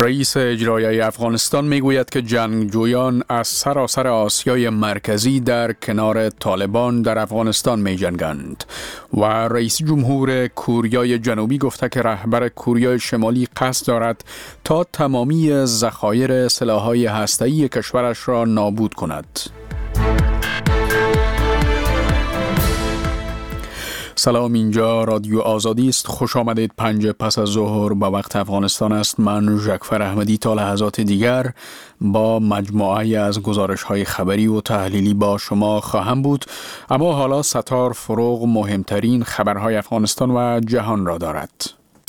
رئیس اجرایی افغانستان میگوید که جنگجویان از سراسر آسیای مرکزی در کنار طالبان در افغانستان می جنگند و رئیس جمهور کوریای جنوبی گفته که رهبر کوریای شمالی قصد دارد تا تمامی ذخایر سلاح‌های هسته‌ای کشورش را نابود کند. سلام، اینجا رادیو آزادی است. خوش آمدید. 5 پس از ظهر به وقت افغانستان است. من ژکفر احمدی تا لحظات دیگر با مجموعه از گزارش‌های خبری و تحلیلی با شما خواهم بود، اما حالا ستار فروغ مهمترین خبرهای افغانستان و جهان را دارد.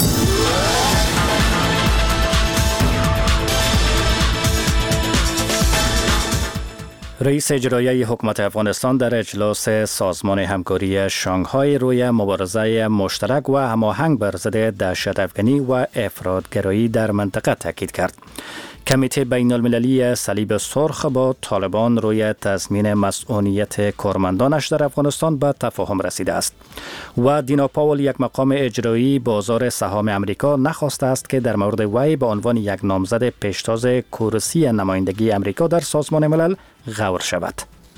رئیس اجرایی حکومت افغانستان در اجلاس سازمان همکاری شانگهای روی مبارزه مشترک و هماهنگ بر ضد دهشت‌افکنی و افراطگرایی در منطقه تاکید کرد. کمیته بین المللی صلیب سرخ با طالبان روی تضمین مسئولیت کارمندانش در افغانستان به تفاهم رسیده است و دینا پاول، یک مقام اجرایی بازار سهام امریکا، نخواسته است که در مورد وی به عنوان یک نامزد پیشتاز کرسی نمایندگی امریکا در سازمان ملل غور شود.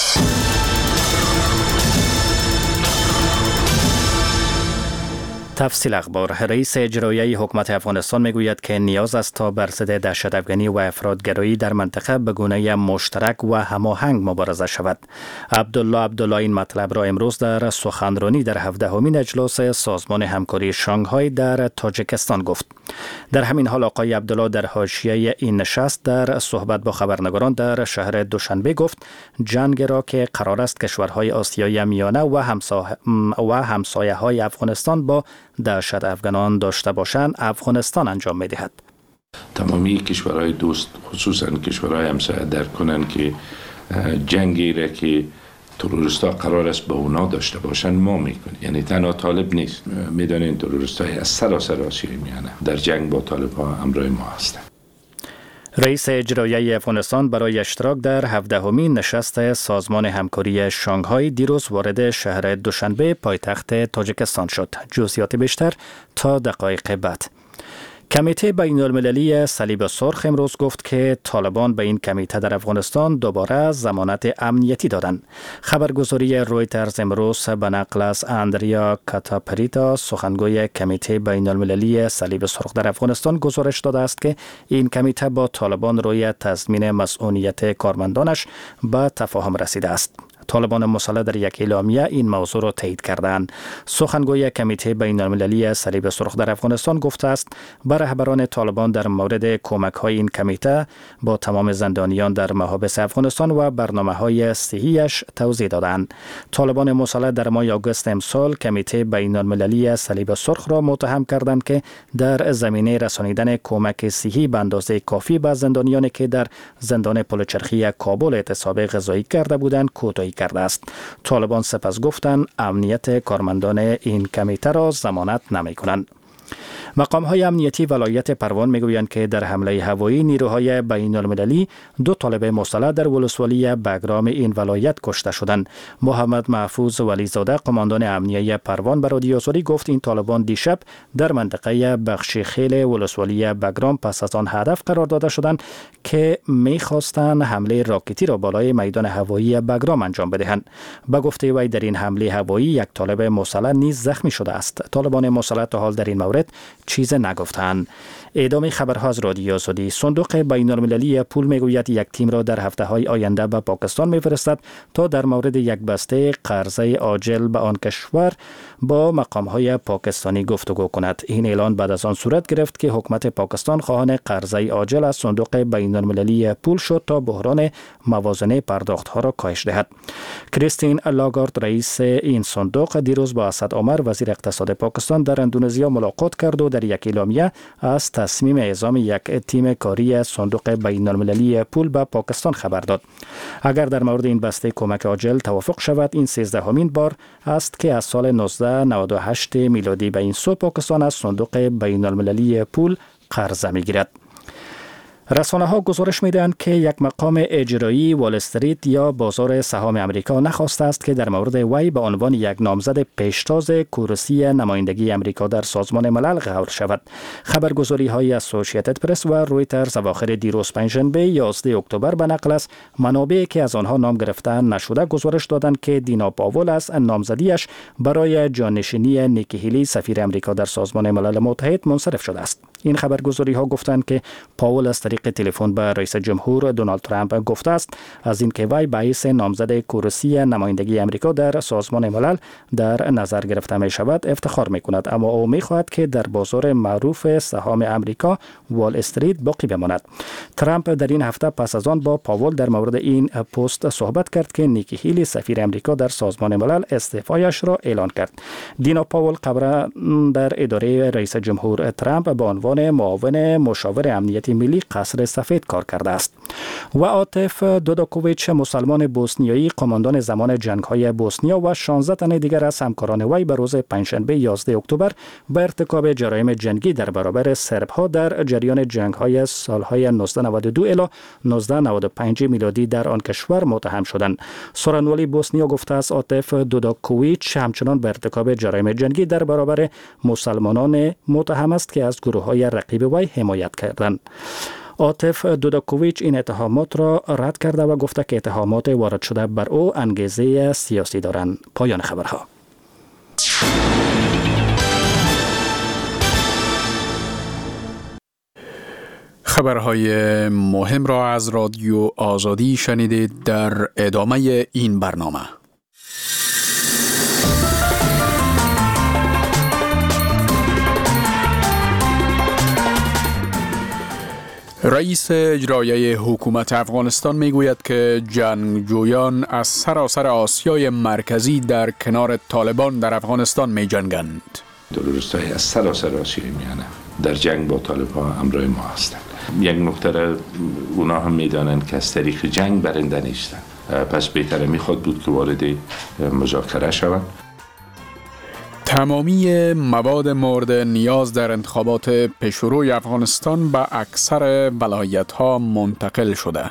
تفصیل اخبار. رئیس اجرایی حکومت افغانستان میگوید که نیاز است تا بر ضد دهشت‌افکنی و افراطگرایی در منطقه به گونه مشترک و هماهنگ مبارزه شود. عبدالله این مطلب را امروز در سخنرانی در 17مین اجلاس سازمان همکاری شانگهای در تاجیکستان گفت. در همین حال آقای عبدالله در حاشیه این نشست در صحبت با خبرنگاران در شهر دوشنبه گفت جنگ را که قرار است کشورهای آسیای میانه و همسایه‌های افغانستان با دهشت افغانان داشته باشند افغانستان انجام می‌دهد. تمامی کشورهای دوست، خصوصا کشورهای همسایه، درک کنند که جنگی را که تروریست‌ها قرار است با اونا داشته باشند ما میکنیم. یعنی تنها طالب نیست، میدانید تروریست‌های از سراسر آسیای میانه در جنگ با طالب‌ها همراه ما هستند. رئیس اجرایی افغانستان برای اشتراک در 17مین نشست سازمان همکاری شانگهای دیروز وارد شهر دوشنبه پایتخت تاجیکستان شد. جزئیات بیشتر تا دقایق بعد. کمیته بین المللی صلیب سرخ امروز گفت که طالبان به این کمیته در افغانستان دوباره ضمانت امنیتی دادند. خبرگزاری رویترز امروز به نقل از اندریا کاتاپریتا، سخنگوی کمیته بین المللی صلیب سرخ در افغانستان، گزارش داده است که این کمیته با طالبان روی تضمین مسئولیت کارمندانش به تفاهم رسیده است. طالبان مسلح در یک اعلامیه این موضوع را تایید کردند. سخنگوی کمیته بین المللی صلیب سرخ در افغانستان گفته است بر رهبران طالبان در مورد کمک‌های این کمیته با تمام زندانیان در محابس افغانستان و برنامه‌های صحیحش توضیح دادند. طالبان مسلح در ماه آگوست امسال کمیته بین المللی صلیب سرخ را متهم کردند که در زمینه رسانیدن کمک صحی به اندازه کافی به زندانیانی که در زندان پلچرخی کابل اعتصاب غذایی کرده بودند کوتاهی کرده است. طالبان سپس گفتند امنیت کارمندان این کمیته را ضمانت نمی‌کنند. مقام‌های امنیتی ولایت پروان میگویند که در حمله هوایی نیروهای بین المللی 2 طالب مسلح در ولسوالی بگرام این ولایت کشته شدند. محمد محفوظ ولیزاده، قماندان امنیه پروان، به رادیو آزادی گفت این طالبان دیشب در منطقه بخش خیل ولسوالی بگرام پس از آن هدف قرار داده شدند که می‌خواستند حمله راکتی را بالای میدان هوایی بگرام انجام بدهند. به گفته وی در این حمله هوایی 1 طالب مسلح نیز زخمی شده است. طالبان مسلح تا حال در این مورد چیز نگفتند. ادامه خبرها از رادیو آزادی. صندوق بین المللی پول میگوید یک تیم را در هفته‌های آینده به پاکستان میفرستد تا در مورد یک بسته قرضه عاجل به آن کشور با مقام‌های پاکستانی گفتگو کند. این اعلان بعد از آن صورت گرفت که حکومت پاکستان خواهان قرضه عاجل از صندوق بین المللی پول شد تا بحران موازنه پرداخت‌ها را کاهش دهد. کریستین لاگارد، رئیس این صندوق، دیروز با اسد عمر، وزیر اقتصاد پاکستان، در اندونزیا ملاقات کرد و در یک اعلامیه از تصمیم اعزام یک تیم کاری صندوق بین المللی پول به پاکستان خبر داد. اگر در مورد این بسته کمک عاجل توافق شود، این 13مین بار است که از سال 1998 میلادی به این سو پاکستان از صندوق بین المللی پول قرضه میگیرد. رسانه ها گزارش میدهند که یک مقام اجرایی وال استریت یا بازار سهام امریکا نخواسته است که در مورد وی به عنوان یک نامزد پیشتاز کرسی نمایندگی امریکا در سازمان ملل قرار شود. خبرگزاری های اسوسییتد پرس و رویترز اواخر دیروز پنجشنبه 11 اکتبر به نقل از منابعی که از آنها نام گرفته نشده گزارش دادند که دینا پاول از نامزدیش برای جانشینی نیکی هیلی سفیر امریکا در سازمان ملل متحد منصرف شده است. این خبرگزاری ها گفتند که پاول از طریق تلفن به رئیس جمهور دونالد ترامپ گفته است از اینکه وی باعث نامزد کرسی نمایندگی امریکا در سازمان ملل در نظر گرفته می شود افتخار می کند، اما او می خواهد که در بازار معروف سهام امریکا وال استریت باقی بماند. ترامپ در این هفته پس از آن با پاول در مورد این پست صحبت کرد که نیکی هیلی سفیر امریکا در سازمان ملل استعفایش را اعلان کرد. دینا پاول قبلا در اداره رئیس جمهور ترامپ به عنوان معاون مشاور امنیت ملی قصر سفید کار کرده است. و عاطف دوداکوویچ مسلمان بوسنیایی قماندان زمان جنگ‌های بوسنیا و 16 تن دیگر از همکاران وی به روز پنجشنبه 11 اکتبر به ارتکاب جرایم جنگی در برابر سرب‌ها در جریان جنگ‌های سال‌های 1992 الی 1995 میلادی در آن کشور متهم شدند. سخنگوی بوسنیا گفته است عاطف دوداکوویچ همچنان به ارتکاب جرایم جنگی در برابر مسلمانان متهم است که از گروه‌های رقیب وی حمایت کردند. عاطف دوداکوویچ این اتهامات را رد کرده و گفته که اتهامات وارد شده بر او انگیزه سیاسی دارند. پایان خبرها. خبرهای مهم را از رادیو آزادی شنیدید. در ادامه این برنامه رئیس اجرایی حکومت افغانستان میگوید که جنگجویان از سراسر آسیای مرکزی در کنار طالبان در افغانستان می جنگند. تروریست‌های از سراسر آسیای میانه در جنگ با طالبان همراه ما هستند. یک نکته را اونا هم میدانند که از طریق جنگ برنده نیستند، پس بهتره میخواد بود که وارد مذاکره شوند. تمامی مواد مورد نیاز در انتخابات پیشروی افغانستان به اکثر ولایت‌ها منتقل شده.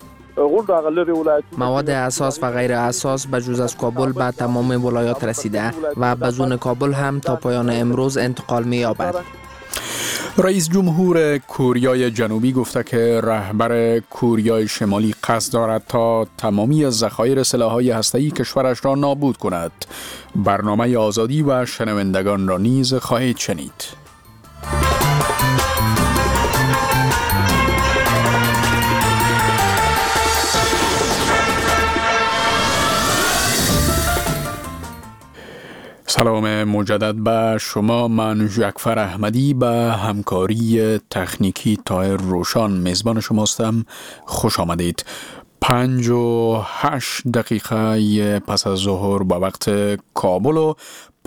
مواد اساس و غیر اساس به جز از کابل به تمام ولایات رسیده و بدون کابل هم تا پایان امروز انتقال می‌یابد. رئیس جمهور کوریای جنوبی گفته که رهبر کوریای شمالی قصد دارد تا تمامی ذخایر سلاح‌های هسته‌ای کشورش را نابود کند. برنامه آزادی و شنوندگان را نیز خواهید شنید. سلام مجدد به شما. من ژکفر احمدی به همکاری تکنیکی طاهر روشان میزبان شماستم. خوش آمدید. 5:08 دقیقه پس از ظهر با وقت کابل و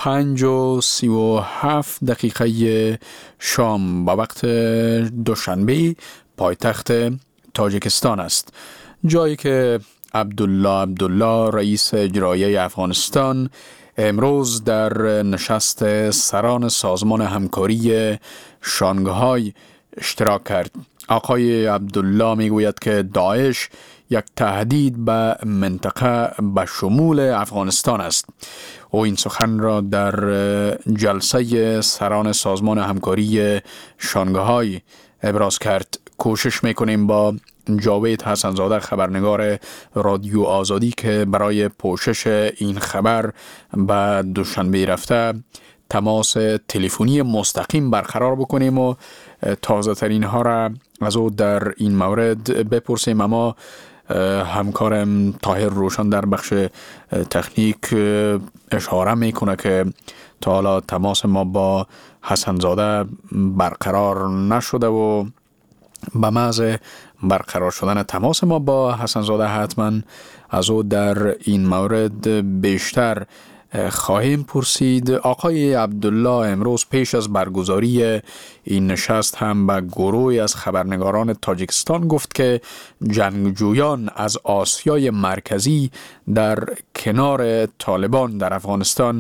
5:37 دقیقه شام با وقت دوشنبه پایتخت تاجیکستان است، جایی که عبدالله رئیس اجرایی افغانستان امروز در نشست سران سازمان همکاری شانگهای اشتراک کرد. آقای عبدالله میگوید که داعش یک تهدید به منطقه به شمول افغانستان است. او این سخن را در جلسه سران سازمان همکاری شانگهای ابراز کرد. کوشش میکنیم با جاوید حسنزاده خبرنگار رادیو آزادی که برای پوشش این خبر به دوشنبه رفته تماس تلفنی مستقیم برقرار بکنیم و تازه ترین ها را از او در این مورد بپرسیم. اما همکارم طاهر روشان در بخش تکنیک اشاره میکنه که تا حالا تماس ما با حسنزاده برقرار نشده و به محض برقرار شدن تماس ما با حسنزاده حتما از او در این مورد بیشتر خواهیم پرسید. آقای عبدالله امروز پیش از برگزاری این نشست هم به گروهی از خبرنگاران تاجیکستان گفت که جنگجویان از آسیای مرکزی در کنار طالبان در افغانستان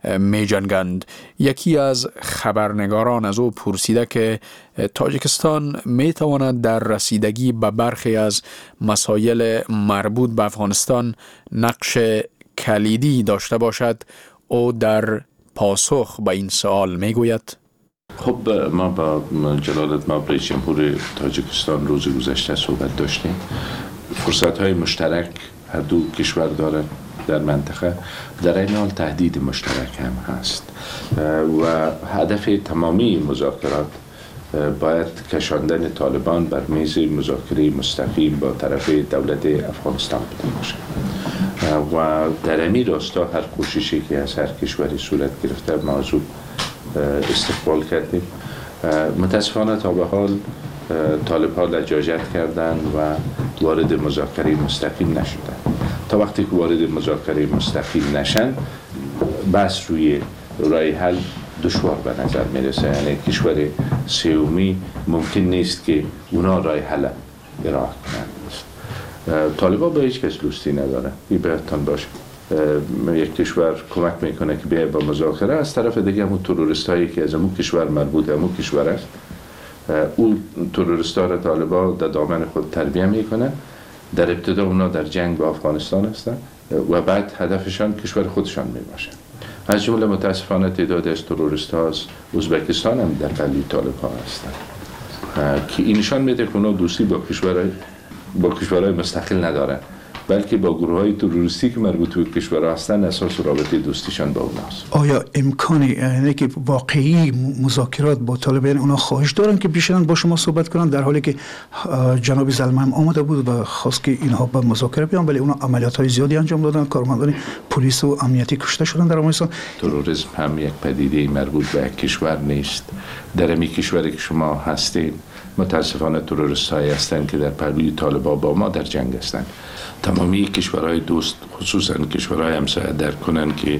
می جنگند. یکی از خبرنگاران از او پرسیده که تاجیکستان می تواند در رسیدگی به برخی از مسائل مربوط به افغانستان نقش کلیدی داشته باشد. او در پاسخ به این سوال می گوید: خب ما با جلالت ما رئیس جمهور تاجیکستان روز گذشته صحبت داشتیم. فرصت‌های مشترک هر دو کشور دارند در منطقه، در این حال تهدید مشترک هم هست و هدف تمامی مذاکرات باید کشاندن طالبان بر میز مذاکره مستقیم با طرف دولت افغانستان بوده باشد و در این راستا هر کوششی که از هر کشوری صورت گرفته موضوع استقبال کردیم. متاسفانه تا به حال طالب‌ها لجاجت کردند و وارد مذاکره مستقیم نشدند. تا وقتی که وارد مذاکره مستقیم نشن، بس روی راه حل دشوار به نظر میرسه. یعنی کشور سومی ممکن نیست که اونا راه حل ارائه کنند. طالب‌ها به هیچ کس دوستی نداره. این بهتون باشه. یک کشور کمک میکنه که بیاید با مذاکره، از طرف دیگه همون تروریست هایی که از همون کشور مربوط همون کشور است، اون تروریست ها را طالبا در دامن خود تربیه میکنه. در ابتدا اونا در جنگ با افغانستان هستن و بعد هدفشان کشور خودشان میباشه. از جمله متاسفانه تعدادی از تروریست ها از ازبکستان هم در قلبی طالب ها هستن که این نشان میده که اونا دوستی با کشورهای مستقل ندارن، بلکه با گروه‌های تروریستی که مربوط به کشورها هستند اساس رابطه دوستیشان با اوناست. آیا امکانی یعنی که واقعی مذاکرات با طالبان اونا خواهش دارن که بیشتر با شما صحبت کنن، در حالی که جناب زلمه هم آمده بود و خواست که اینها با مذاکره بیان، ولی اونا عملیات‌های زیادی انجام دادن، کارمندان پلیس و امنیتی کشته شدن در افغانستان؟ تروریسم هم یک پدیده مربوط به یک کشور نیست. در این کشوری که شما هستید متاسفانه تروریست‌هایی هستند که در پهلوی طالبان با ما در جنگ هستند. تمامی کشورهای دوست خصوصا کشورهای همسایه درک کنن که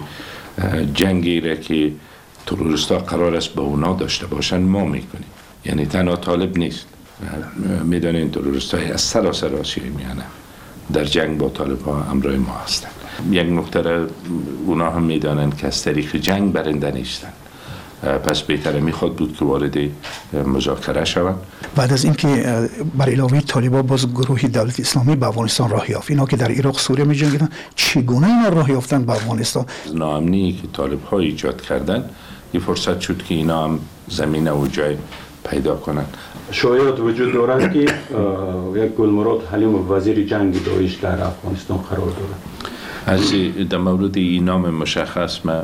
جنگی را که تروریستا قرار است با اونا داشته باشن ما میکنیم. یعنی تنها طالب نیست، میدانین تروریستای از سراسر آسیای میانه در جنگ با طالب ها همراه ما هستن. یک نکته اونا هم میدانن که از طریق جنگ برنده نیستن، پس بهتره میخواد بود که وارد مذاکره شوند. بعد از اینکه بر علاوه طالبان باز گروه دولت اسلامی به افغانستان راه یافت، اینا که در عراق سوریه می جنگیدن، چگونه اینا راه یافتن به افغانستان؟ ناامنی که طالب ها ایجاد کردن یه فرصت شد که اینا هم زمینه و جای پیدا کنن. شایعات وجود دارد که یک گلمراد حلیم وزیر جنگ داعش در افغانستان قرار دارد. از در مورد این نام مشخص من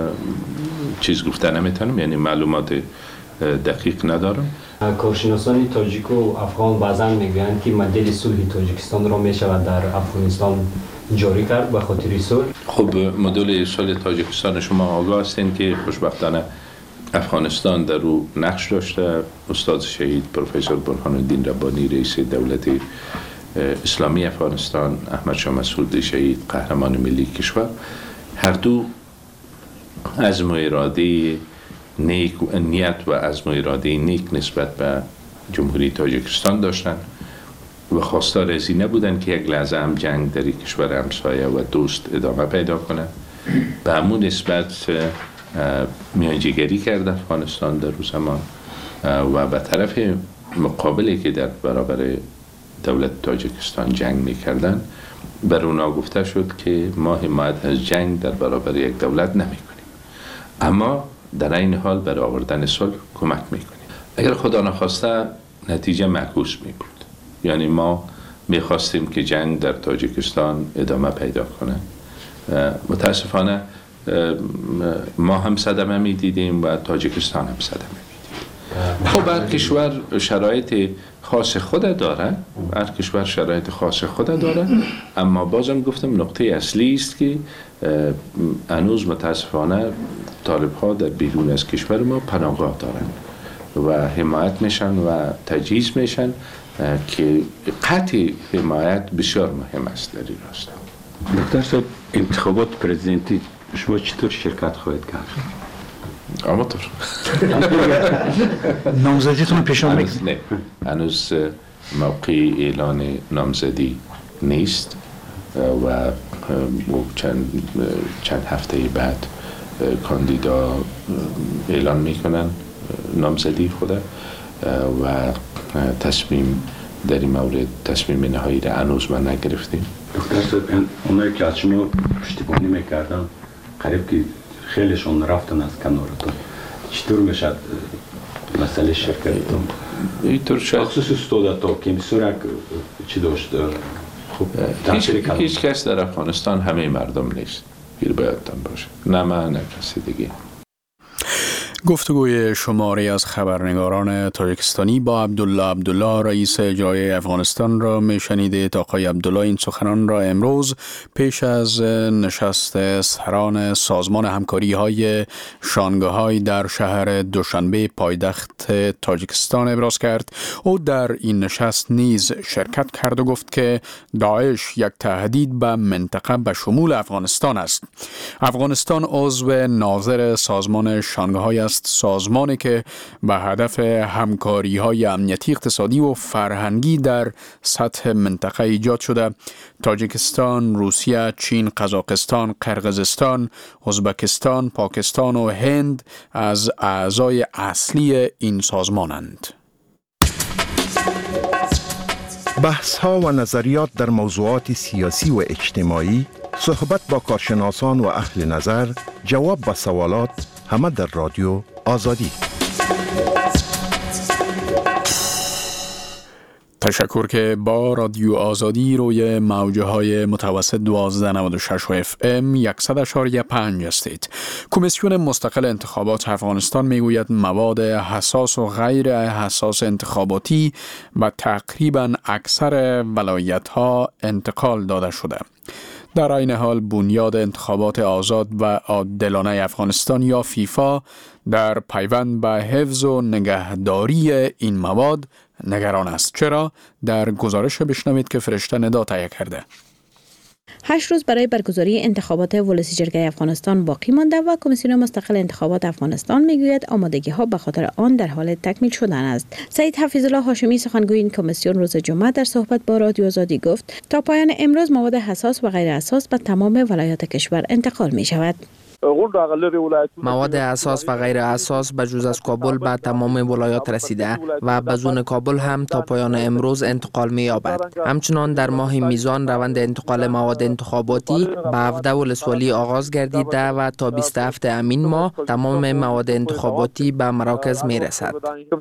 چیز گفته نمیتونم، یعنی معلومات دقیق ندارم. کارشناسان تاجیک و افغان بعضا میگویند که مدل صلح تاجیکستان را میشود در افغانستان جاری کرد به خاطر صلح. خب مدل صلح تاجیکستان شما آگاه هستین که خوشبختانه افغانستان در او نقش داشته. استاد شهید پروفسور برهان الدین ربانی رئیس دولت اسلامی افغانستان، احمد شاه مسعود شهید قهرمان ملی کشور، هر دو عزم و اراده نیک و نیت و عزم و اراده نیک نسبت به جمهوری تاجیکستان داشتند و خواستار از این نبودن که یک لحظه هم جنگ در کشور همسایه و دوست ادامه پیدا کنه. به همون نسبت میانجیگری کرد افغانستان در اون زمان و به طرف مقابلی که در برابر دولت تاجیکستان جنگ میکردن بر اونا گفته شد که ما حمایت از جنگ در برابر یک دولت نمی کنیم، اما در این حال برای آوردن صلح کمک میکنیم. اگر خدا نخواسته نتیجه معکوس می بود، یعنی ما میخواستیم که جنگ در تاجیکستان ادامه پیدا کنه. متاسفانه ما هم صدمه میدیدیم و تاجیکستان هم صدمه میدید. خب هر کشور شرایط خاص خود داره، هر کشور شرایط خاص خود داره، اما بازم گفتم نقطه اصلی است که هنوز متاسفانه طالب ها در بیرون از کشور ما پناهگاه دارن و حمایت میشن و تجهیز میشن که قطع حمایت بسیار مهم است در این راستا. دکتر صاحب، انتخابات پرزیدنتی شما چطور شرکت خواهید کرد؟ آماتور نامزدیتون پیشنهاد میکنید؟ نه، هنوز موقع اعلان نامزدی نیست و چند هفته بعد کاندیدا اعلان میکنن نامزدی خود و تصمیم در این مورد تصمیم نهایی را هنوز ما نگرفتیم. دکتر صاحب، اونایی که از شما پشتیبانی میکردن قریب که خیلیشون رفتن از کنارتون، چطور میشد مسئله شرکتتون؟ اینطور شد خصوص استودتا که میسورک چی داشت؟ هیچ کس در افغانستان همه مردم نیست، گیر بایدتان باشه، نه من نه کسی دیگه. گفتگوی شماری از خبرنگاران تاجیکستانی با عبدالله رئیس اجرایی افغانستان را میشنیدید. آقای عبدالله این سخنان را امروز پیش از نشست سران سازمان همکاری های شانگهای در شهر دوشنبه پایتخت تاجیکستان ابراز کرد. او در این نشست نیز شرکت کرد و گفت که داعش یک تهدید به منطقه به شمول افغانستان است. افغانستان عضو ناظر سازمان شانگهای است، سازمانی که به هدف همکاری‌های امنیتی، اقتصادی و فرهنگی در سطح منطقه ایجاد شده. تاجیکستان، روسیه، چین، قزاقستان، قرقیزستان، ازبکستان، پاکستان و هند از اعضای اصلی این سازمانند. بحث‌ها و نظریات در موضوعات سیاسی و اجتماعی، صحبت با کارشناسان و اهل نظر، جواب به سوالات، همه در رادیو آزادی. تشکر که با رادیو آزادی روی موجه های متوسط 1296 و FM 100.5 هستید. کمیسیون مستقل انتخابات افغانستان میگوید مواد حساس و غیر حساس انتخاباتی به تقریبا اکثر ولایت ها انتقال داده شده. در این حال بنیاد انتخابات آزاد و عادلانه افغانستان یا فیفا در پیوند به حفظ و نگهداری این مواد نگران است. چرا؟ در گزارش بشنوید که فرشته ندا تهیه کرده. 8 روز برای برگزاری انتخابات ولسی جرگه افغانستان باقی مانده و کمیسیون مستقل انتخابات افغانستان میگوید آمادگی ها به خاطر آن در حال تکمیل شدن است. سید حفیظ الله هاشمی سخنگوی این کمیسیون روز جمعه در صحبت با رادیو آزادی گفت تا پایان امروز مواد حساس و غیر حساس به تمام ولایات کشور انتقال می شود. مواد اساس و غیر اساس به جز از کابل به تمام ولایات رسیده و بزون کابل هم تا پایان امروز انتقال می یابد. همچنان در ماه میزان روند انتقال مواد انتخاباتی به 17 ولسوالی آغاز گردیده و تا 27 امین ماه تمام مواد انتخاباتی به مراکز می رسد.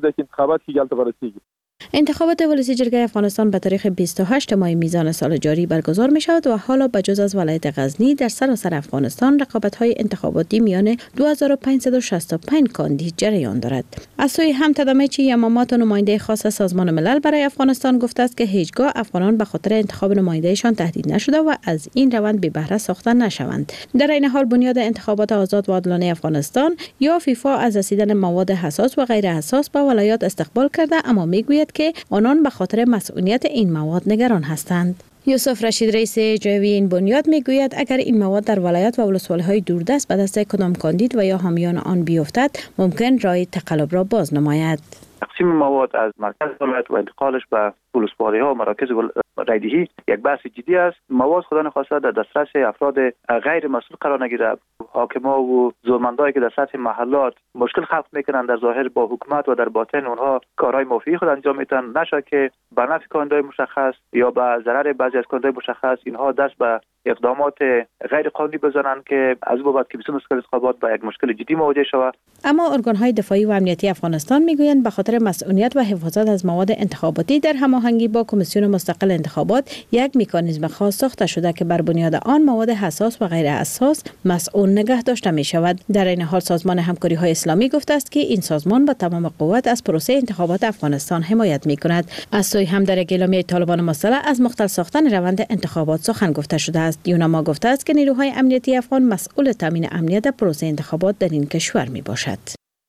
انتخابات ولسی جرگه افغانستان به تاریخ 28 ماه میزان سال جاری برگزار می شود و حالا بجز از ولایت غزنی در سراسر افغانستان رقابت‌های انتخاباتی میان 2565 کاندید جریان دارد. از سوی همتدامچی یمامات و نماینده خاص سازمان ملل برای افغانستان گفته است که هیچگاه افغانان به خاطر انتخاب نمایندهشان تهدید نشده و از این روند بی بهره ساخته نشوند. در این حال بنیاد انتخابات آزاد و عادلانه افغانستان یا فیفا از رسیدن مواد حساس و غیر حساس به ولایات استقبال کرده، اما میگوید که آنان به خاطر مسئولیت این مواد نگران هستند. یوسف رشید رئیس اجرایی این بنیاد میگوید اگر این مواد در ولایات و ولسوالی‌های دوردست به دست کدام کاندید و یا حامیان آن بیفتد ممکن راه تقلب را باز نماید. تقسیم مواد از مرکز ولایت و انتقالش به ولسوالی‌ها و مراکز رایدهی یک بحث جدی است. مواد خدا نخواسته در دسترس افراد غیر مسئول قرار نگیرد. حاکما و زورمندایی که در سطح محلات مشکل خلق میکنن در ظاهر با حکومت و در باطن اونها کارهای مافیایی خود انجام میدن، نشه که به نفع کاندیدای مشخص یا به ضرر بعضی از کاندیدای مشخص اینها دست به اقدامات غیر قانونی بزنند که از بابت کمیسیون مستقل انتخابات با یک مشکل جدی مواجه شود. اما ارگان‌های دفاعی و امنیتی افغانستان میگویند به خاطر مسئولیت و حفاظت از مواد انتخاباتی در هماهنگی با کمیسیون مستقل انتخابات یک مکانیزم خاص ساخته شده که بر بنیاد آن مواد حساس و غیر حساس مسئول نگه داشته می شود. در این حال سازمان همکاری‌های اسلامی گفته است که این سازمان با تمام قوت از پروسه انتخابات افغانستان حمایت می کند. از سوی هم در اعلامیه طالبان مسلح از مختل ساختن روند انتخابات سخن گفته شده است. یونما گفته است که نیروهای امنیتی افغان مسئول تامین امنیت پروسه انتخابات در این کشور می باشد.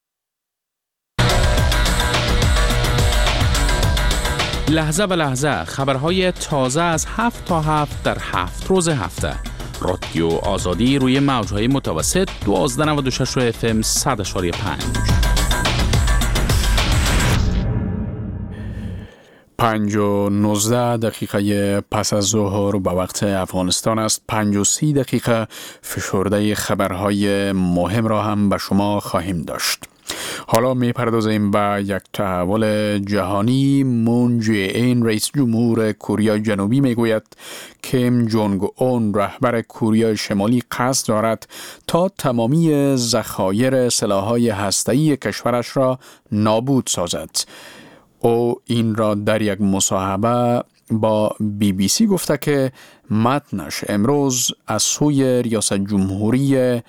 لحظه به لحظه خبرهای تازه از 7 تا 7 در 7 روز هفته. رادیو آزادی روی موجهای متوسط 1296 FM 100.5. 5:19 پس از ظهر به وقت افغانستان است. 5:30 فشرده خبرهای مهم را هم به شما خواهیم داشت. حالا می پردازیم به یک تحول جهانی. مون جه این رئیس جمهور کره جنوبی می گوید کیم جونگ اون رهبر کره شمالی قصد دارد تا تمامی ذخایر سلاح‌های هسته‌ای کشورش را نابود سازد. او این را در یک مصاحبه با BBC گفته که متنش امروز از سوی ریاست جمهوری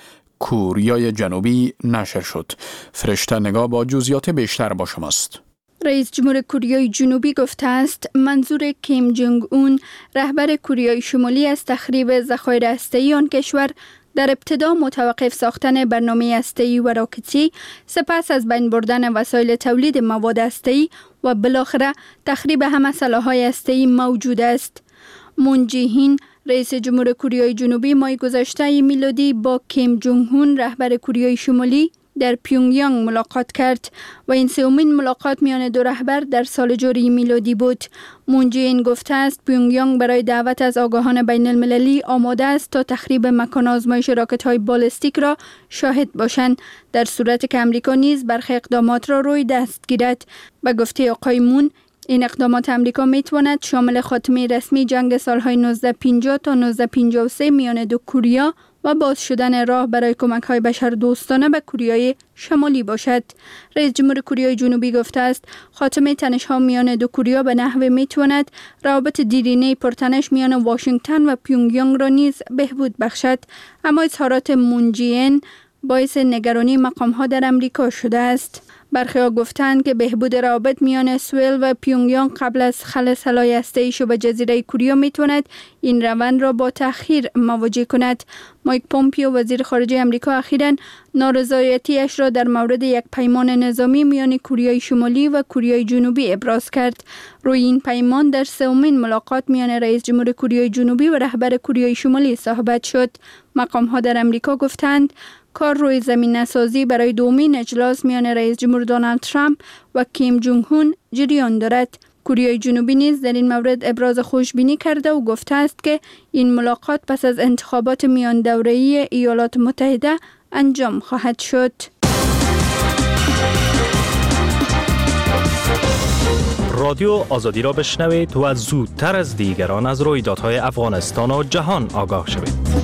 کره جنوبی نشر شد. فرشته نگاه با جزئیات بیشتر با شماست. رئیس جمهور کره جنوبی گفته است منظور کیم جونگ اون رهبر کره شمالی از تخریب ذخایر هسته‌ای آن کشور در ابتدا متوقف ساختن برنامه هسته‌ای و راکتی، سپس از بین بردن وسایل تولید مواد هسته‌ای و بالاخره تخریب همه سلاح‌های هسته‌ای موجود است. مون جه این رئیس جمهور کره جنوبی ماه گذشته میلادی با کیم جونگ اون رهبر کره شمالی در پیونگیانگ ملاقات کرد و این سومین ملاقات میان دو رهبر در سال جاری میلادی بود. مون جه این گفته است پیونگیانگ برای دعوت از آگاهان بین المللی آماده است تا تخریب مکان آزمایش راکت‌های بالستیک را شاهد باشند، در صورتی که امریکا نیز برخی اقدامات را روی دست گیرد. به گفته آقای مون، این اقدامات امریکا میتواند شامل خاتمه رسمی جنگ سالهای 1950 تا 1953 میان دو کره و باز شدن راه برای کمک‌های بشردوستانه به کره شمالی باشد. رئیس جمهور کره جنوبی گفته است خاتمه تنش‌ها میان دو کره به نحوی میتواند روابط دیرینه پرتنش میان واشنگتن و پیونگیانگ را نیز بهبود بخشد. اما اظهارات مون جه این باعث نگرانی مقام‌ها در امریکا شده است. برخی‌ها گفتند که بهبود روابط میان سوئل و پیونگیانگ قبل از خلع سلاح هسته‌ایش به جزیره کره میتواند این روند را با تأخیر مواجه کند. مایک پومپیو وزیر خارجه امریکا اخیراً نارضایتیش را در مورد یک پیمان نظامی میان کره شمالی و کره جنوبی ابراز کرد. روی این پیمان در سومین ملاقات میان رئیس جمهور کره جنوبی و رهبر کره شمالی صحبت شد. مقام‌ها در امریکا گفتند کار روی زمین سازی برای دومین اجلاس میان رئیس جمهور دونالد ترامپ و کیم جونگ اون جریان دارد. کره جنوبی نیز در این مورد ابراز خوشبینی کرده و گفته است که این ملاقات پس از انتخابات میان دوره‌ای ایالات متحده انجام خواهد شد. رادیو آزادی را بشنوید و زودتر از دیگران از رویدادهای افغانستان و جهان آگاه شوید.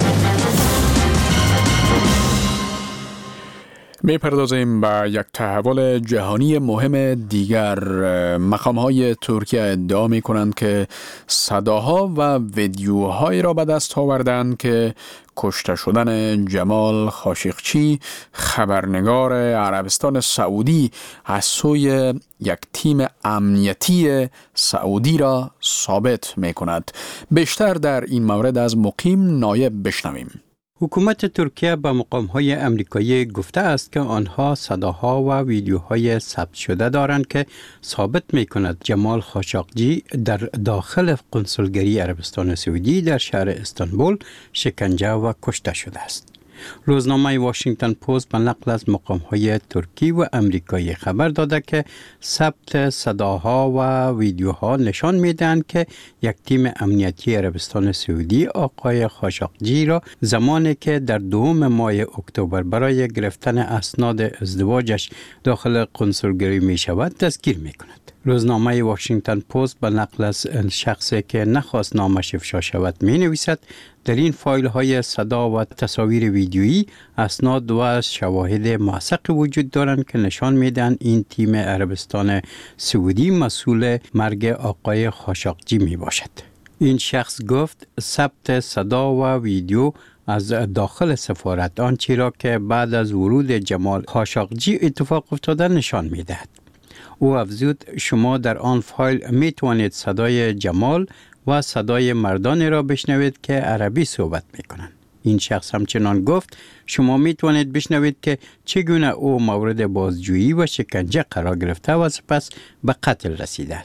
می پردازیم به یک تحول جهانی مهم دیگر. مقام‌های ترکیه ادعا می کنند که صداها و ویدیوهایی را به دست آوردند که کشته شدن جمال خاشقچی، خبرنگار عربستان سعودی، از سوی یک تیم امنیتی سعودی را ثابت می کند. بیشتر در این مورد از مقیم نایب بشنویم. حکومت ترکیه به مقام‌های امریکایی گفته است که آنها صداها و ویدیوهای ثبت شده دارند که ثابت می‌کند جمال خاشقچی در داخل قنصلگری عربستان سعودی در شهر استانبول شکنجه و کشته شده است. روزنامه واشنگتن پست به نقل از مقام‌های ترکی و امریکایی خبر داده که ثبت صداها و ویدیوها نشان می‌دهند که یک تیم امنیتی عربستان سعودی آقای خاشقچی را زمانی که در 2 ماه اکتبر برای گرفتن اسناد ازدواجش داخل قنصلگری می‌شود دستگیر می‌کند. روزنامه واشنگتن پست به نقل از شخصی که نخواست نامش افشا شود می‌نویسد در این فایل های صدا و تصاویر ویدیویی اسناد و شواهد موثق وجود دارند که نشان میدن این تیم عربستان سعودی مسئول مرگ آقای خاشقچی می باشد. این شخص گفت ثبت صدا و ویدیو از داخل سفارت آنچه را که بعد از ورود جمال خاشقچی اتفاق افتاده نشان میدهد. او افزود شما در آن فایل می توانید صدای جمال و صدای مردانی را بشنوید که عربی صحبت میکنند. این شخص همچنان گفت شما می توانید بشنوید که چگونه او مورد بازجویی و شکنجه قرار گرفته و سپس به قتل رسیده است.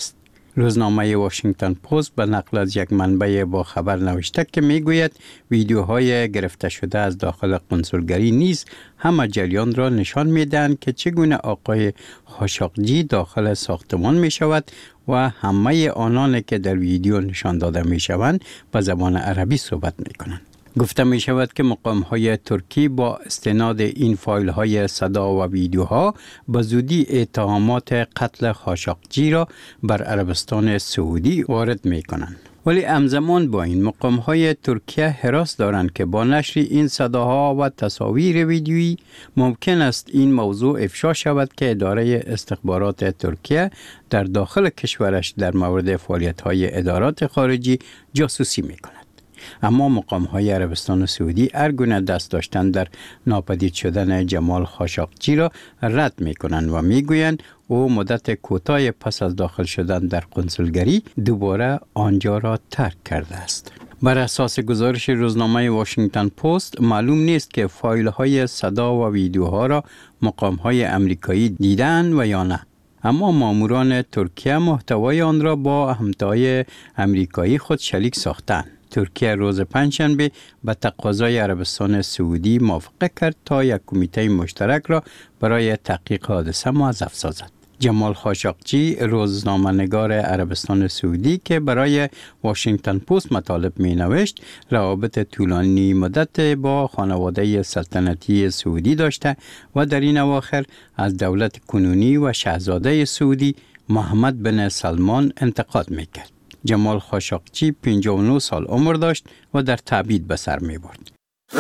روزنامه واشنگتن پست به نقل از یک منبع با خبر نوشته که میگوید ویدیوهای گرفته شده از داخل قنسولگری نیز همه جریان را نشان میدهند که چگونه آقای خاشقجی داخل ساختمان می شود و همه آنان که در ویدیو نشان داده می شوند به زبان عربی صحبت می کنند. گفته می شود که مقام‌های ترکی با استناد این فایل‌های صدا و ویدیوها به زودی اتهامات قتل خاشقجی را بر عربستان سعودی وارد می کنند. ولی همزمان با این مقام‌های ترکیه هراس دارند که با نشر این صداها و تصاویر ویدیویی ممکن است این موضوع افشا شود که اداره استخبارات ترکیه در داخل کشورش در مورد فعالیت‌های ادارات خارجی جاسوسی می‌کند. اما مقام‌های عربستان سعودی هرگونه دست داشتن در ناپدید شدن جمال خاشقجی را رد می‌کنند و می‌گویند او مدت کوتاه پس از داخل شدن در قنسولگری دوباره آنجا را ترک کرده است. بر اساس گزارش روزنامه واشنگتن پست معلوم نیست که فایل‌های صدا و ویدیوها را مقام‌های امریکایی دیدند و یا نه. اما ماموران ترکیه محتوای آن را با همتای امریکایی خود شریک ساختند. ترکیه روز پنجشنبه به تقاضای عربستان سعودی موافقت کرد تا یک کمیته مشترک را برای تحقیق حادثه موظف سازد. جمال خاشقجی روزنامه‌نگار عربستان سعودی که برای واشنگتن پست مطالب می‌نوشت، روابط طولانی مدت با خانواده سلطنتی سعودی داشته و در این اواخر از دولت کنونی و شاهزاده سعودی محمد بن سلمان انتقاد می‌کرد. جمال خاشقجی 59 سال عمر داشت و در تبعید به سر می برد.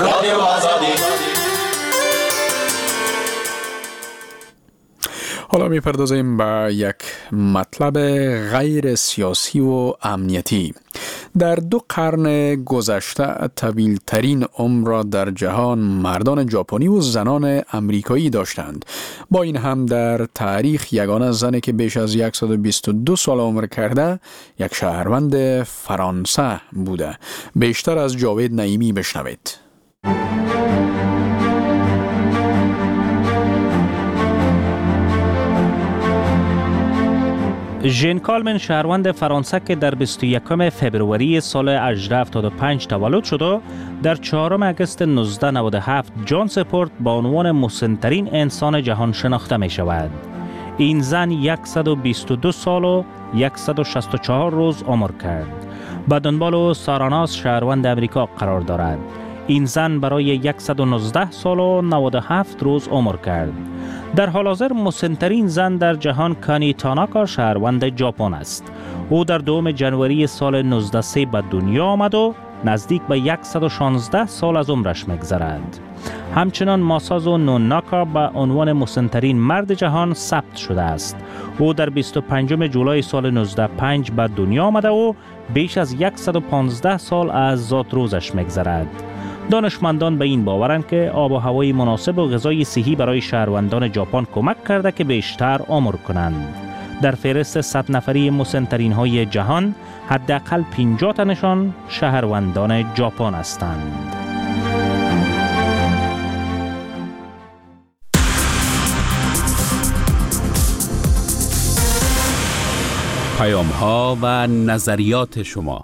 حالا میپردازیم به یک مطلب غیر سیاسی و امنیتی. در 2 قرن گذشته طویل ترین عمر را در جهان مردان ژاپنی و زنان امریکایی داشتند. با این هم در تاریخ یگانه زنی که بیش از 122 سال عمر کرده یک شهروند فرانسه بوده. بیشتر از جاوید نعیمی بشنوید. ژن کالمن شهروند فرانسه که در 21 فبروری سال 1875 تولد شده، در 4 آگوست 1997 جان سپورت با عنوان مسن‌ترین انسان جهان شناخته می شود. این زن 122 سال و 164 روز عمر کرد. به دنبال ساراناس شهروند امریکا قرار دارد. این زن برای 119 سال و 97 روز عمر کرد. در حال حاضر مسن‌ترین زن در جهان کانی تاناکا شهروند ژاپن است. او در 2 جنوری سال 1903 به دنیا آمد و نزدیک به 116 سال از عمرش می‌گذرد. همچنان ماسازو نوناکا به عنوان مسن‌ترین مرد جهان ثبت شده است. او در 25 جولای سال 1905 به دنیا آمده و بیش از 115 سال از ذات روزش می‌گذرد. دانشمندان به این باورند که آب و هوای مناسب و غذای صحی برای شهروندان ژاپن کمک کرده که بیشتر عمر کنند. در فهرست 100 نفری مسن‌ترین های جهان حداقل 50 تنشان شهروندان ژاپن هستند. پیام‌ها و نظریات شما.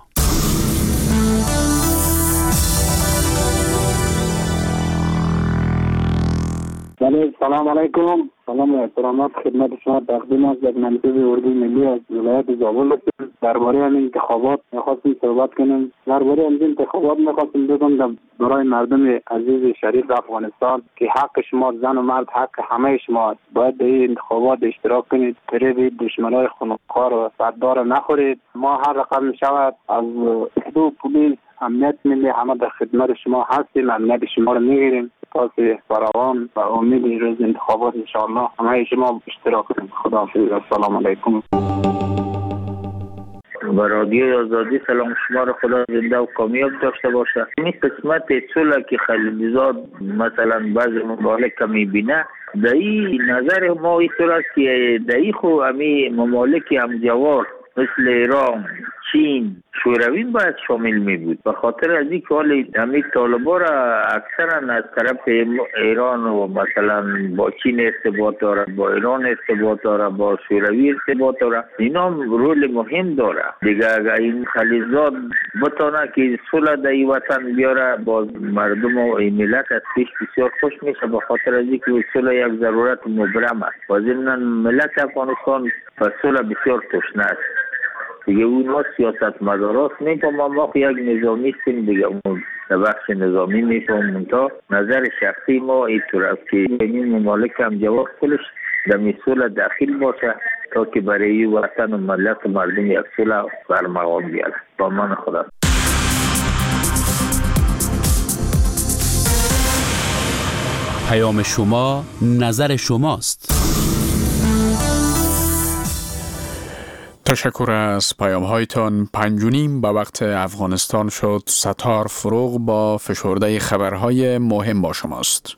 سلام علیکم. سلام و احترامات خدمت شما تقدیم است. در منصب اردوی ملی از ولایت زابل هستیم. درباره این انتخابات می‌خواستیم صحبت کنیم. درباره این انتخابات می‌خواستیم بگم برای مردم عزیز شریف افغانستان که حق شما زن و مرد حق همه شما است. باید در این انتخابات اشتراک کنید. فریب دشمنای خونخوار و صددار نخورید. ما هر رقم می‌شود از دو پلیس امنیت ملی همه در خدمت شما هستیم. امنیت شما رو می‌گیریم. پاس فراوان و امید روز انتخابات انشاءالله همه شما اشتراک کنید. خداحافظ. السلام علیکم. با رادیو آزادی سلام شما رو خدا زنده و کامیاب داشته باشه. این قسمت اصولا که خلیلزاد مثلا بعضی ممالک کمی بینه در این نظر ما اینطور است که در این خو همی ممالک همجوار مثل ایران، چین، شوروی باید شامل می بود. به خاطر از این که حال همین طالبان را اکثرا از طرف ایران و مثلا با چین ارتباط داره، با ایران ارتباط داره، با شوروی ارتباط داره، اینا رول مهم داره. دیگه اگر این خلیزات بتونه که صلح در این وطن بیاره با مردم و ملت از پیش بسیار خوش میشه، به خاطر از این که صلح یک ضرورت مبرم است. و ضمن ملت افغانستان و صلح بسیار تشنه است. دیگه اون سیاست مداراست میفهمم، ما یک نظامی هستیم دیگه، اون بخش نظامی میفهمم. تا نظر شخصی ما اینطور است که این ممالک هم جواب خودش در صلح داخل باشه تا که برای وطن و ملت و مردم یک صلح برمغان بیاره. با من خدا. پیام شما، نظر شماست. تشکر از پیام هایتان. 5:30 به وقت افغانستان شد. ستار فروغ با فشرده خبرهای مهم با شماست.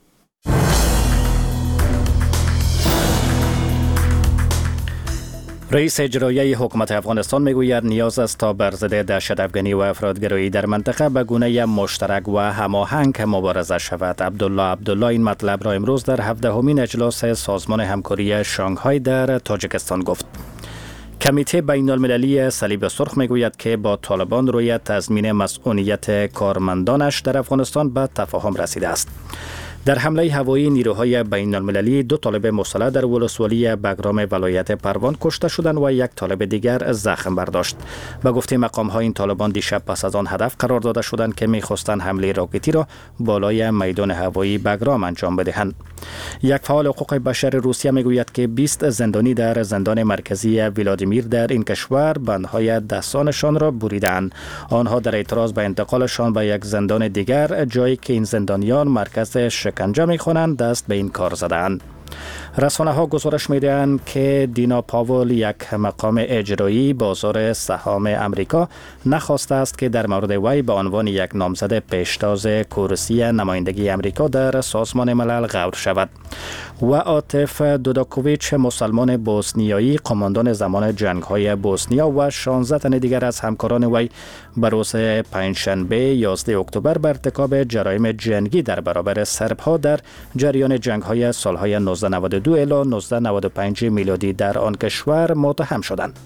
رئیس اجرایی حکومت افغانستان میگوید نیاز است تا بر ضد دهشت افغانی و افرادگرایی در منطقه به گونه مشترک و هماهنگ مبارزه شود. عبدالله این مطلب را امروز در 17مین اجلاس سازمان همکاری شانگهای در تاجیکستان گفت. کمیته بین المللی صلیب سرخ میگوید که با طالبان روی تضمین مسئولیت کارمندانش در افغانستان به تفاهم رسیده است. در حمله هوایی نیروهای بین المللی 2 طالب مسلح در ولسوالی بگرام ولایت پروان کشته شدند و 1 طالب دیگر زخم برداشت. به گفته مقام‌ها این طالبان دیشب پس از آن هدف قرار داده شدند که می‌خواستند حمله راکتی را بالای میدان هوایی بگرام انجام بدهند. یک فعال حقوق بشر روسیه میگوید که 20 زندانی در زندان مرکزی ولادیمیر در این کشور بندهای دستانشان را بریدند. آنها در اعتراض به انتقالشان به یک زندان دیگر، جایی که این زندانیان مرکز شکنجه می‌کنند، دست به این کار زدند. رسانه ها گزارش می‌دهند که دینا پاول، یک مقام اجرایی بازار سهام امریکا، نخواسته است که در مورد وی به عنوان یک نامزد پیشتاز کرسی نمایندگی امریکا در سازمان ملل غور شود. و عاطف دوداکوویچ، مسلمان بوسنیایی، قماندان زمان جنگ‌های بوسنیا و 16 تن دیگر از همکاران وی به روز پنجشنبه 11 اکتبر بر ارتکاب جرایم جنگی در برابر سرب‌ها در جریان جنگ‌های سال‌های 1992 الی 1995 میلادی در آن کشور متهم شدند.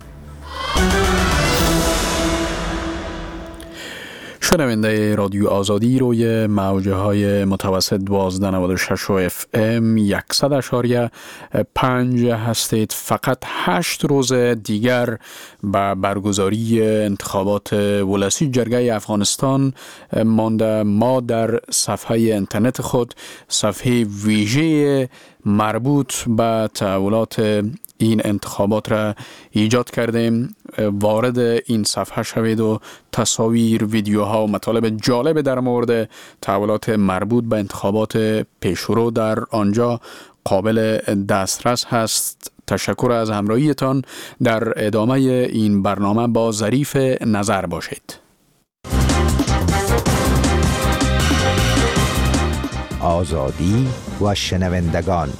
شنونده رادیو آزادی روی موجه های متوسط 1296 FM 100.5 هستید. فقط 8 روز دیگر به برگزاری انتخابات ولسی جرگه افغانستان مانده. ما در صفحه اینترنت خود صفحه ویژه مربوط به تحولات این انتخابات را ایجاد کردیم. وارد این صفحه شوید و تصاویر، ویدیوها و مطالب جالب در مورد تحولات مربوط به انتخابات پیشرو در آنجا قابل دسترس هست. تشکر از همراهیتان. در ادامه این برنامه با ظریف نظر باشید. آزادی و شنوندگان.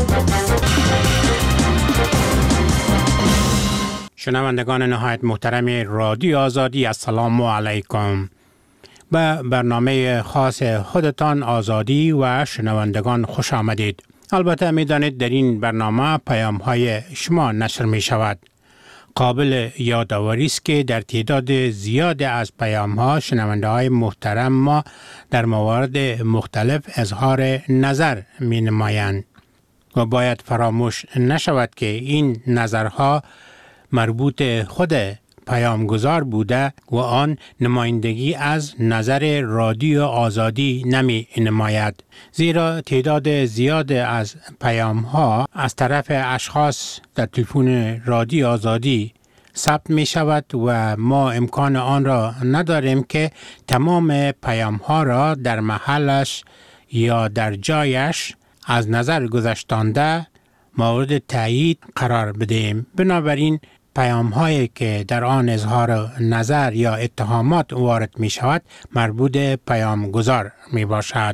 شنوندگان نهایت محترم رادیو آزادی، السلام علیکم. به برنامه خاص خودتان آزادی و شنوندگان خوش آمدید. البته می دانید در این برنامه پیام های شما نشر می شود. قابل یادآوری است که در تعداد زیاد از پیام ها شنونده های محترم ما در موارد مختلف اظهار نظر می نمایند و باید فراموش نشود که این نظرها مربوط خود پیامگذار بوده و آن نمایندگی از نظر رادیو آزادی نمی نماید، زیرا تعداد زیاد از پیام ها از طرف اشخاص در تلفن رادیو آزادی ثبت می شود و ما امکان آن را نداریم که تمام پیام ها را در محلش یا در جایش از نظر گذشتانده مورد تایید قرار بدهیم. بنابراین پیام هایی که در آن اظهار نظر یا اتهامات وارد می شود مربوط پیام گذار می باشد.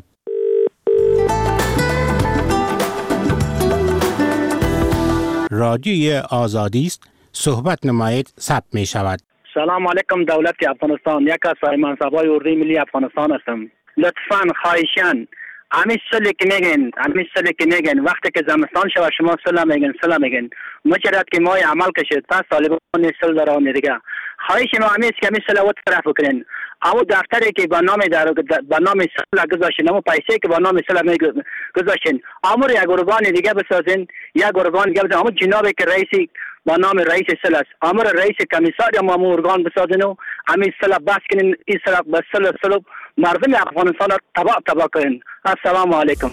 رادیوی آزادی است، صحبت نمایید، ثبت می شود. سلام علیکم دولت افغانستان. یک از منصبای اردوی ملی افغانستان هستم. لطفاً خواهشاً همین سالی که میگن وقتی که زمستان شود شما سلا میگن مجرد که ما عمل کشید پس طالبان سل دارن دیگه. خواهش ما همیشه که همین سلا طرف بکنین. او دفتری که به نام سلا گذاشتین، اما پیسه که به نام سلا گذاشتین، امر یک ارگان دیگه بسازین، یک ارگان دیگه بسازین. اما جنابی که رئیس با نام رئیس سلا است، امر رئیس کمیسار یا امر ارگان بسازین و همین سلا بس کنین. این سلا بس سلا مردم افغانستان را تباه کنین. السلام علیکم.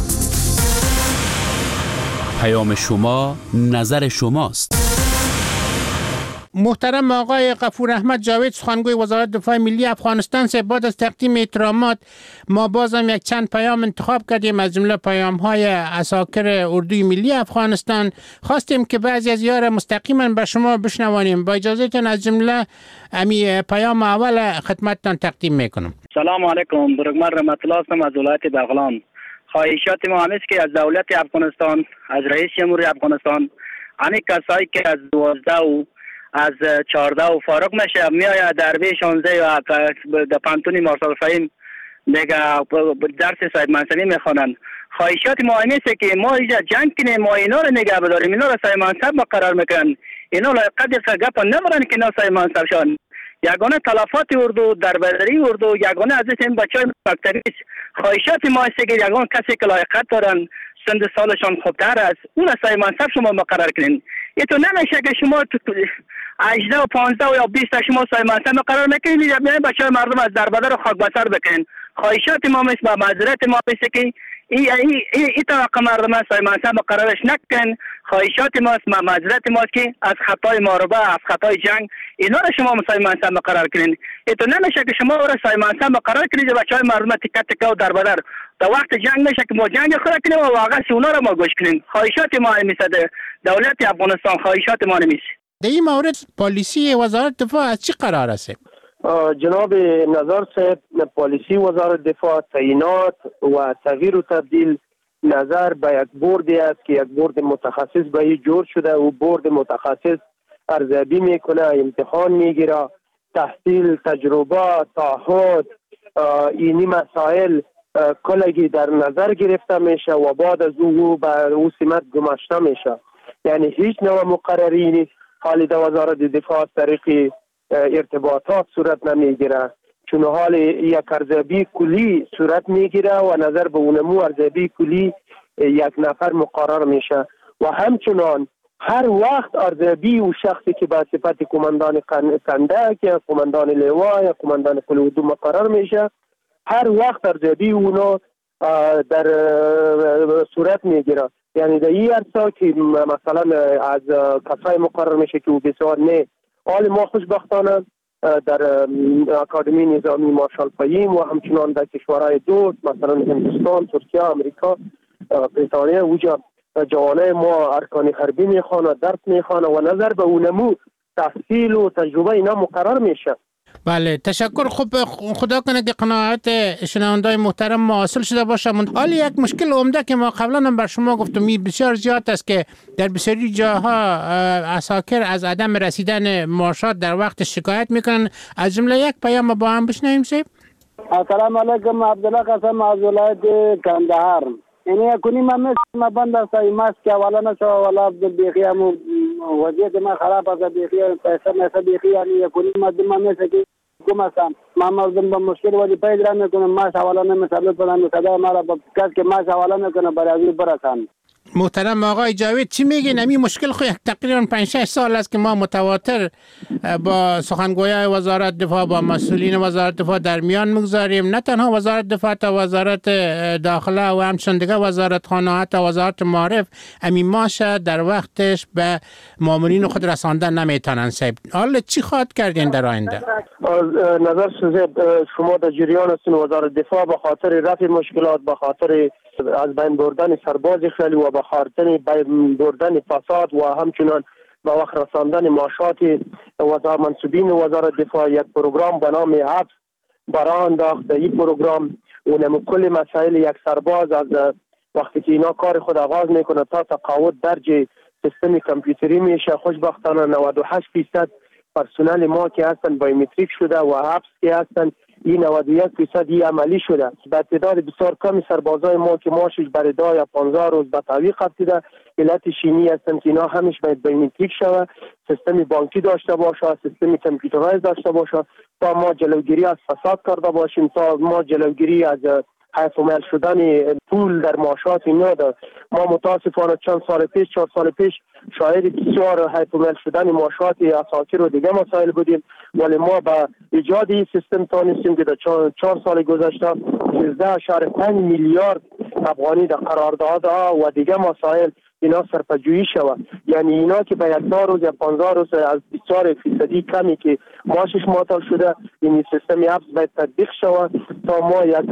پیام شما نظر شماست. محترم آقای غفور احمد جاوید، سخنگوی وزارت دفاع ملی افغانستان، سے بعد از تقدیم احترامات ما بازم یک چند پیام انتخاب کردیم از جمله پیام های عساکر اردوی ملی افغانستان. خواستیم که بعضی از یار مستقیما به شما بشنوانیم. با اجازهتون از جمله امی پیام اول خدمتتان تقدیم میکنم. سلام علیکم. برگمر رحمت الله هستم از ولایت بغلان. خواهشات ما همیست که از دولت افغانستان، از رئیس جمهوری افغانستان، همه کسایی که از 12 و از 14 و فارغ میشه میآید دربی 16 و در پانتونی مارشال فهیم دیگه درس سید منصبی میخوانن. خواهشات ما همیست که ما اینجا جنگ کنیم، ما اینا رو نگه بداریم، اینا رو سید منصب قرار میکنن، اینا لایقت گپ نمیرن که اینا سید منصب شان. یگانه تلفات اردو در بدری اردو یگانه از این بچهای مکتبی. خواهشات ما است که یگانه کسی که لایقت دارن، سند سالشان خوبتر است، اون سایه منصب شما مقرر کنین. یه تو نمیشه که شما 18 و 15 و یا 20 شما سایه منصب مقرر میکنین، یا بچهای مردم از دربدر رو خاک بسر بکنین. خواهشات ما است با معذرت ما است که این توقع مردم سایه منصب مقررش نکن. خواهشات ما است با معذرت ما است که از خطای ماربه، از خطای جنگ اینا رو شما سایه منصب مقرر کنین. یه تو نمیشه که شما رو سایه منصب مقرر کنید بچهای مردم تکه تکه و دربدر در وقت جنگ میشه که ما جنگ خود کنیم و واقعا اونا رو ما گوش کنیم. خواهشات ما نمیشه دولت افغانستان، خواهشات ما نمیشه. در این مورد پالیسی وزارت دفاع از چی قرار است؟ جناب نظر صاحب، پالیسی وزارت دفاع تعیینات و تغییر و تبدیل نظر به یک بوردی است که یک بورد متخصص به این جور شده و بورد متخصص ارزیابی میکنه، امتحان میگیره، تحصیل، تجربه، تعهد، اینی مسائل کلگی در نظر گرفته میشه و بعد از او به او سمت گماشته میشه. یعنی هیچ نوع مقرری حالی در وزارت دفاع از طریق ارتباطات صورت نمیگیره، چون حال یک ارزیابی کلی صورت میگیره و نظر به اونمو ارزیابی کلی یک نفر مقرر میشه و همچنان هر وقت ارزیابی و شخصی که به صفت کماندان کندک یا کماندان لوا یا کماندان قل اردو مقرر میشه، هر وقت ارزیابی اونا در صورت میگیره. یعنی در این عرصه که مثلا از کسای مقرر میشه که او بسیار نه حال ما خوشبختانه در اکادمی نظامی مارشال فهیم و همچنان در کشورهای دوست مثلا هندوستان، ترکیه، امریکا، بریتانیا اوجا جوانای ما ارکان حربی میخوانه، درس میخوانه و نظر به اونمو تحصیل و تجربه اینا مقرر میشه. بله تشکر. خوب خدا کنه که قناعت شنوندای محترم حاصل شده باشه. حالی یک مشکل عمده که ما قبلا هم بر شما گفتم بسیار زیاد است که در بسیاری جاها عساکر از عدم رسیدن معاشات در وقت شکایت میکنن. از جمله یک پیام با هم بشنویم سیب. السلام علیکم، عبدالله قاسم از ولایت کندهار. یعنی کنی ما بند است ماست که اولا نشو ولا بیخی هم وضعیت ما خراب است، بیخی پیسه مثلا بیخی یعنی کنی ما مثل که کم هستم ما مردم با مشکل ولی پیدا نمیکنم. ماش اولا نمیسلط بدن صدا ما را با کس که ماش اولا نکنه برای برسان. محترم آقای جاوید چی میگین؟ همین مشکل خو تقریبا 5-6 سال است که ما متواتر با سخنگویان وزارت دفاع با مسئولین وزارت دفاع در میان میگذاریم، نه تنها وزارت دفاع تا وزارت داخله و همچنین دیگه وزارت خانه تا وزارت معارف همین ماشه در وقتش به مامورین خود رساندن نمیتونن. صاحب حالا چی خواهد کردین در آینده؟ نظر شما در جریان هستین وزارت دفاع به خاطر رفع مشکلات، به خاطر از بین بردن سرباز خیلی و به خاطر بین بردن فساد و همچنان به وقت رساندن معاشات منصوبین وزارت دفاع یک پروگرام به نام حبس برای انداخت. این پروگرام اونم کل مسائل یک سرباز از وقتی که اینا کار خود آغاز میکنه تا تقاعد درج سیستم کامپیوتری میشه. خوشبختانه 98% پرسنل ما که هستن بایومتریک شده و حبس که هستن این 91% عملی شده. به تعداد بسیار کمی سربازای ما که معاشش برای 10 یا 15 روز به تعویق رسیده، علت شیمی هستن که اینا همیشه باید بایومتریک شود، سیستم بانکی داشته باشه، سیستم کامپیوترایز داشته باشه تا ما جلوگیری از فساد کرده باشیم، تا ما جلوگیری از حیف و میل شدن پول در معاشات اینا دار. ما متاسفانه چند سال پیش 4 سال پیش شاهد بسیار حیف و میل شدن معاشات اساکر و دیگه مسائل بودیم، ولی ما با ایجاد این سیستم تونستیم که در 4 سال گذشته 13.5 میلیارد افغانی در قراردادها و دیگه مسائل اینا سرپجویی شود. یعنی اینا که به 1 روز یا 15 روز از 24% کمی که معاشش معطل شده، این سیستم حبس باید تطبیق شود تا ما یک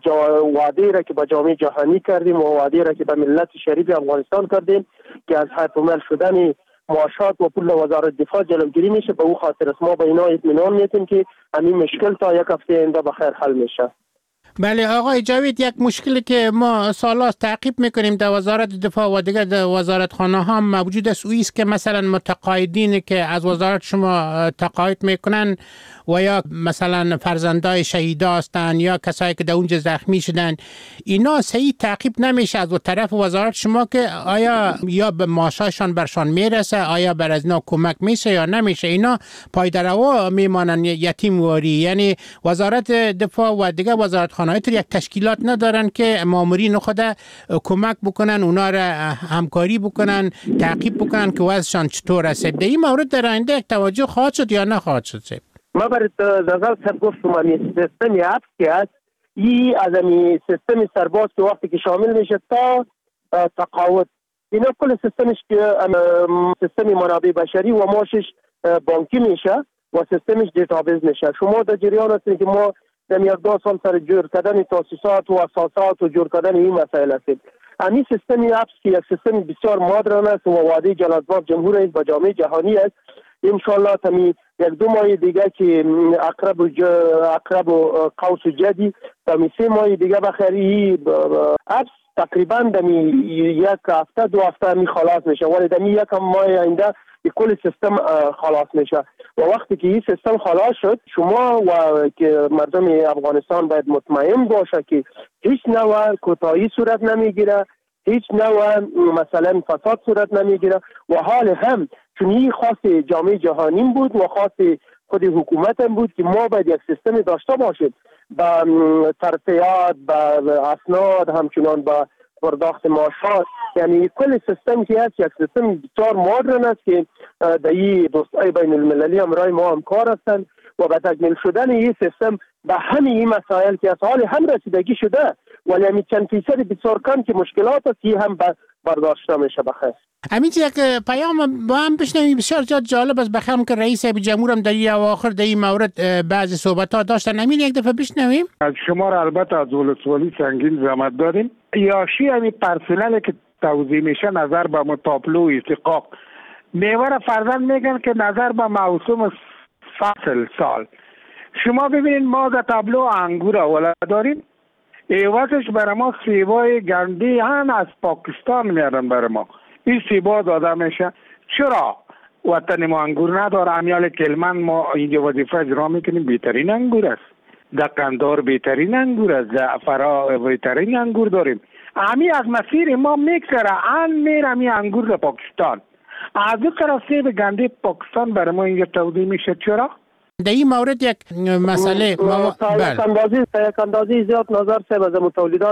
وعده را که با جامعه جهانی کردیم و وعده را که به ملت شریف افغانستان کردیم که از حیف و میل شدن معاشات و پول وزارت دفاع جلوگیری میشه، به او خاطر است ما به اینا اطمینان میدیم که همین مشکل تا یک هفته آینده بخیر حل میشه. بله آقای جاوید، یک مشکلی که ما سالاست تعقیب میکنیم در وزارت دفاع و دیگر در وزارت خانه ها موجود است، او است که مثلا متقاعدین که از وزارت شما تقاعد میکنن و یا مثلا فرزندای شهیدا هستند یا کسایی که در اونجا زخمی شدن، اینا صحیح تعقیب نمیشه از طرف وزارت شما که آیا یا به معاششان برشان میرسه، آیا بر از اینا کمک میشه یا نمیشه؟ اینا پایدروا میمانن یتیم واری. یعنی وزارت دفاع و دیگر وزارت خانه یک تشکیلات ندارن که مامورین خود کمک بکنن، اونا را همکاری بکنن، تعقیب بکنن که وضعشان چطور است. در این مورد در آینده یک توجه خواهد شد یا نخواهد شد؟ ما برای نظر سر گفتم این سیستم حبس که هست، این از این سیستم سرباز که وقتی که شامل میشه تا تقاعد، اینا کل سیستمش که سیستم منابع بشری و ماشش بانکی میشه و سیستمش دیتابیز میشه. شما در جریان هستید که ما در 1-2 سال سر جور کردن تاسیسات و اساسات و جور کردن این مسائل هستید. همین سیستم حبس که یک سیستم بسیار مدرن است و وعده جلال‌آباد جمهور رئیس با جامعه جهانی است، انشالله تمی 1-2 ماه دیگه که اقرب و قوس جدی تمی 3 ماه دیگه بخیری حبس تقریبا دمی 1 هفته 2 هفته می خلاص میشه، ولی دمی 1 ماه آینده کل سیستم خلاص میشه و وقتی که این سیستم خلاص شد شما و که مردم افغانستان باید مطمئن باشه که هیچ نوع کوتاهی صورت نمیگیره، هیچ نوع مثلا فساد صورت نمیگیره و حال هم چون این خاص جامعه جهانی بود و خاص خود حکومت هم بود که ما باید یک سیستم داشته باشیم با ترفیعات، با اسناد، همچنان با پرداخت معاشات. یعنی کل سیستم که هست یک سیستم بسیار مدرن است که در این دوستای بین المللی همراه ما همکار هستند و به تکمیل شدن این سیستم به همین این مسائل که از حال هم رسیدگی شده، ولی همین چند فیصد بسیار کم که مشکلات است که هم برداشته میشه. بخیر همین یک پیام با هم بشنویم بسیار جالب است. بخیر که رئیس جمهور هم در این اواخر در این مورد بعضی صحبت ها داشتن، همین یک دفعه بشنویم. از شما را البته از ولسوالی سنگین زحمت داریم. یاشی همین پرسنل که توضیح میشه نظر به تابلو استحقاق میوه فرزند میگن که نظر به موسم فصل سال. شما ببینید ما در تابلو انگور اول داریم، ایوازش برای ما سیبای گندی هم از پاکستان میارن برای ما. این سیبا داده میشه. چرا وطن ما انگور نداره؟ امیال کلمن ما اینجا وظیفه اجرا میکنیم، بهترین انگور است. در قندار بهترین انگور است، در فرا بهترین انگور داریم. امی از مسیر ما میگذره ان میره می انگور در پاکستان. از این طرف سیب گندی پاکستان برای ما اینجا تولید میشه. چرا؟ در این مورد یک مسئله یک اندازه زیاد نظر سه از تولیدات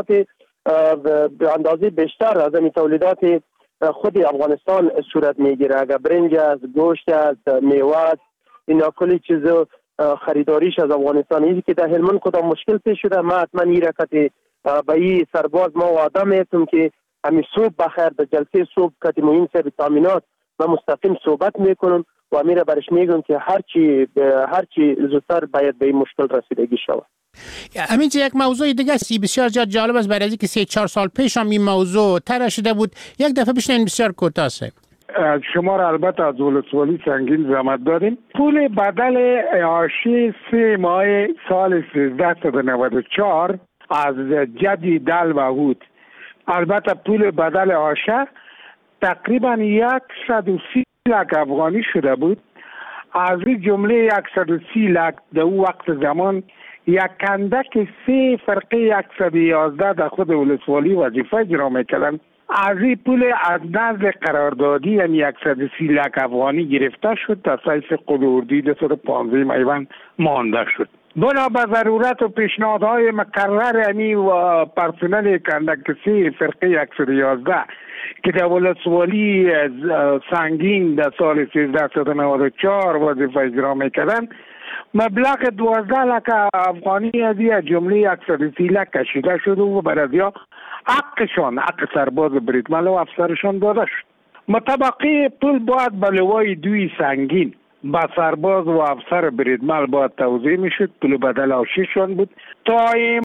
به اندازه بیشتر از این تولیدات خود افغانستان صورت میگیره. اگر برنج است، گوشت است، میوه است، اینا کلی چیز خریداریش از افغانستان. این که در هلمند کدام مشکل پیش شده، ما حتما این رکت به این سرباز ما وعده میتونم که همین صبح بخیر در جلسه صبح کتی مهم سر تامینات ما مستقیم صحبت میکنم و میره برش میگم که هرچی زودتر باید به این مشکل رسیدگی شود. همین یک موضوع دیگه است بسیار جالب است، برای اینکه 3-4 سال پیش هم این موضوع طرح شده بود. یک دفعه بشنوین بسیار کوتاه است. شما را البته از ولسوالی سنگین زحمت داریم. پول بدل عیاشی 3 ماه سال 1394 از جدی دل و هود، البته پول بدل عاشه تقریبا 130 لک افغانی شده بود. از این جمله 130 لک در او وقت زمان یک کندک 3 فرقه 111 در خود ولسوالی وظیفه اجرا میکردن. از این پول از نزد قراردادی یعنی 130 لک افغانی گرفته شد تا سایس قلوردی 215 میوان مانده شد. بنا به ضرورت و پیشنهادهای مکرر یعنی و پرسنل کندک 3 فرقه 111 که در ولسوالی سنگین در سال 1394 وظیفه اجرا میکردن، مبلغ 12 لک افغانی از جمله 130 لک کشیده شد و برادیا حقشان، حق سرباز بریدمل و افسرشان داده شد. مطابقه پول باید به لوای دوی سنگین با سرباز و افسر بریدمل باید توزیع میشد. پول بدل آشیشان بود تا